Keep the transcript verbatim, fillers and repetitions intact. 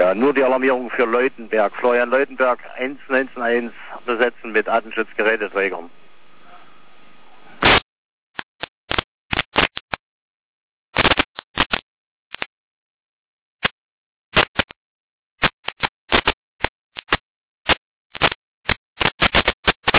Ja, nur die Alarmierung für Leutenberg. Florian Leutenberg eins neun eins besetzen mit Artenschutzgeräteträgern.